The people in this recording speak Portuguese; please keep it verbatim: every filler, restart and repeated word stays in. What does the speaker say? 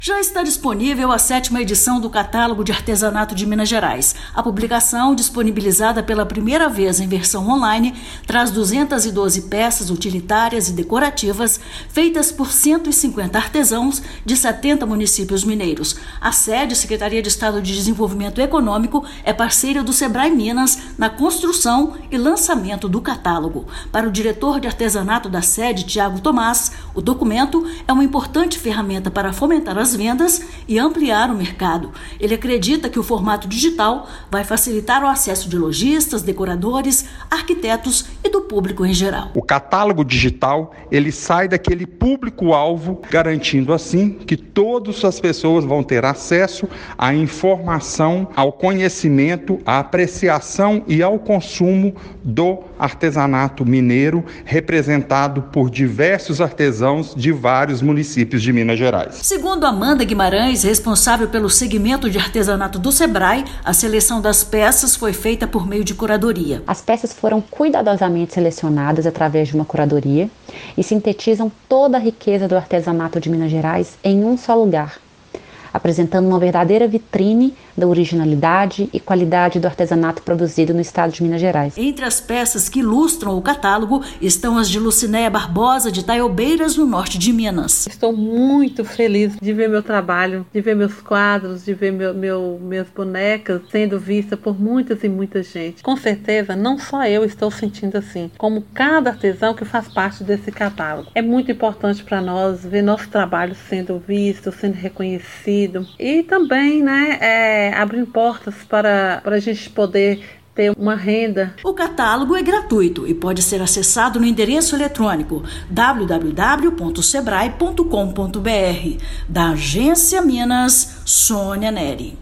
Já está disponível a sétima edição do Catálogo de Artesanato de Minas Gerais. A publicação, disponibilizada pela primeira vez em versão online, traz duzentas e doze peças utilitárias e decorativas feitas por cento e cinquenta artesãos de setenta municípios mineiros. A sede, Secretaria de Estado de Desenvolvimento Econômico, é parceira do Sebrae Minas na construção e lançamento do catálogo. Para o diretor de artesanato da sede, Tiago Tomás, o documento é uma importante ferramenta para fomentar as vendas e ampliar o mercado. Ele acredita que o formato digital vai facilitar o acesso de lojistas, decoradores, arquitetos e do público em geral. O catálogo digital, ele sai daquele público-alvo, garantindo assim que todas as pessoas vão ter acesso à informação, ao conhecimento, à apreciação e ao consumo do artesanato mineiro, representado por diversos artesãos de vários municípios de Minas Gerais. Segundo Amanda Guimarães, responsável pelo segmento de artesanato do Sebrae, a seleção das peças foi feita por meio de curadoria. As peças foram cuidadosamente selecionadas através de uma curadoria e sintetizam toda a riqueza do artesanato de Minas Gerais em um só lugar, apresentando uma verdadeira vitrine da originalidade e qualidade do artesanato produzido no estado de Minas Gerais. Entre as peças que ilustram o catálogo estão as de Lucinéia Barbosa, de Taiobeiras, no norte de Minas. Estou muito feliz de ver meu trabalho, de ver meus quadros, de ver meu, meu, minhas bonecas sendo vistas por muitas e muita gente. Com certeza, não só eu estou sentindo assim, como cada artesão que faz parte desse catálogo. É muito importante para nós ver nosso trabalho sendo visto, sendo reconhecido e também, né, é, abrindo portas para, para a gente poder ter uma renda. O catálogo é gratuito e pode ser acessado no endereço eletrônico w w w ponto sebrae ponto com ponto b r. Da Agência Minas, Sônia Neri.